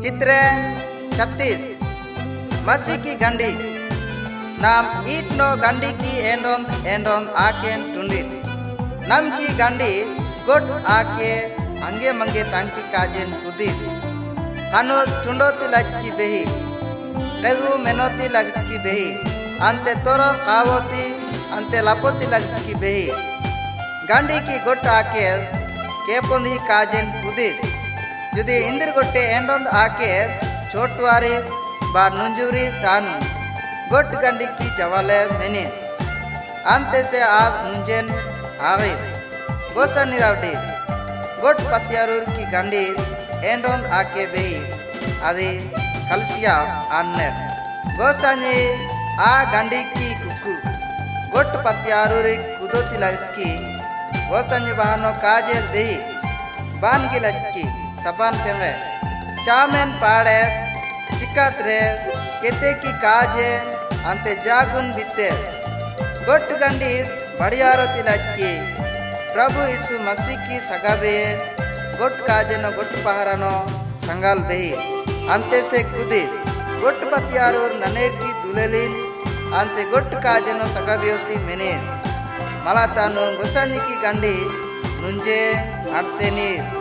चित्र 36 मसी की गंडी नाम ईट नो गंडी की एंडों आकेन टुंडित नम की गंडी गोट आके अंगे मंगे तांकी काजेन कुदित हनु टुंडोती लक्की बेही तेगु मेनोती लक्की बेही अंते तोरो कावोती अंते लपोती लक्की बेही गंडी की गोट आके केपोंदी काजेन कुदित जुदी इंदिर गोटे एंडों आके छोटवारी बा नुंजुरी तानु गोट गंडी की जवाले मेनी अंते से आज नुंजेन आवे गोसा निरावटी गोट पत्यारूर की गंडी एंडों आके बेही आदि कलसिया अन्नर गोसा ने आ गंडी की कुकु गोट पत्यारूर कुदोती लचकी गोसा ने बहानो काजे बेही बान की लचकी सबान तेरे चामेन पाड़े सिकत रे केते की काज है अंते जागुन बीते गोट गंडी बढ़ियारो तिलकी प्रभु यीशु मसीह की सगाबे गोट काजे नो गोट पहरानो संगाल बेही अंते से कुदी गोट पतियारूर नने की दुलेलिन अंते गोट काजे नो सगाबे होती मेने मला तानु गोसानी की गंडी नुंजे आटसेनी